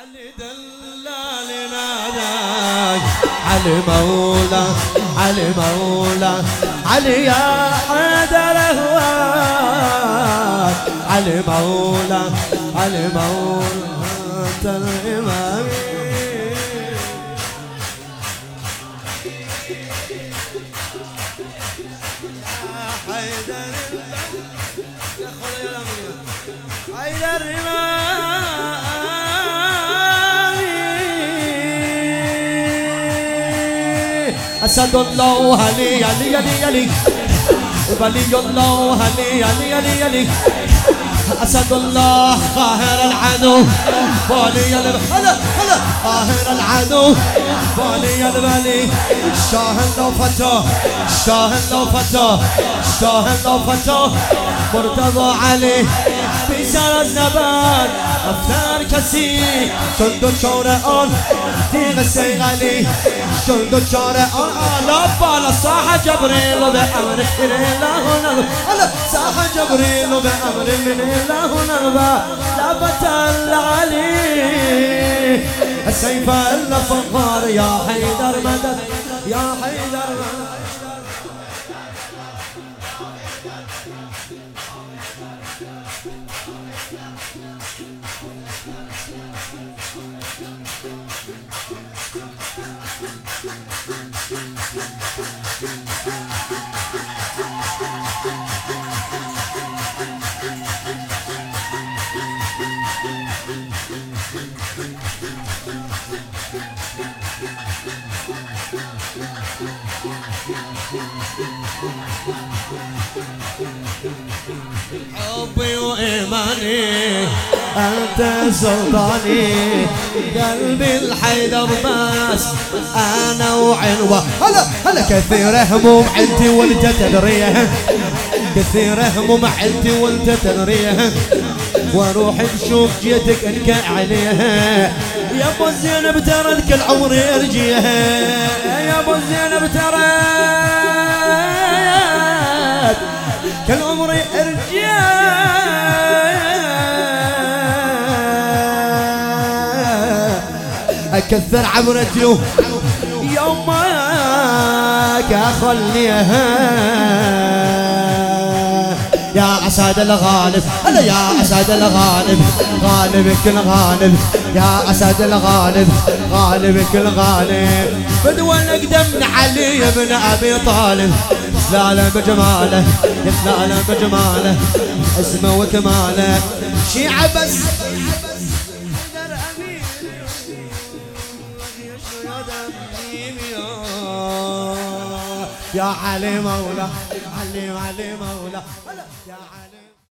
علي دلال ناداك علي مولا علي مولا علي يا حيدر هواك علي مولا علي مولا انت الامام يا حيدر يا خويا حيدر أسد الله هلي هلي هلي هلي ولي الله هلي هلي هلي هلي أسد الله قاهر العدو ولي هلا هلا قاهر العدو ولي البلي الشاهد لو فتاه الشاهد لو فتاه الشاهد لو فتاه مرتضى علي في سر النبات أفتار كسي شندو شورئون تيغ السيغالي شندو شورئون لا بالا صاح جبريل بأمر من الله هلا صاح جبريل بأمر من الله نرضى لا بتل علي السيف إلا فخار يا حيدر مدد يا حيدر مدد حبي وإيماني أنت سلطاني قلبي الحيدر بس أنا وعنوة هلا هلا كثير هموم عندي وانت تدريه كثير هموم عندي وانت تدريه واروح نشوف جيتك انكى عليها يا ابو زينب ترى كل عمري ارجيها يا ابو زينب ترى كل عمري ارجيها اكثر عمرتي يوم ماك اخليها يا أسد الغالب هلا يا أسد الغالب غالب كل غالب يا أسد الغالب غالب كل غالب بدوى أقدم علي بن أبي طالب يتلالى بجماله يتلالى بجماله اسمه وكماله شيعة بس يا علي مولا علي علي مولا يا علي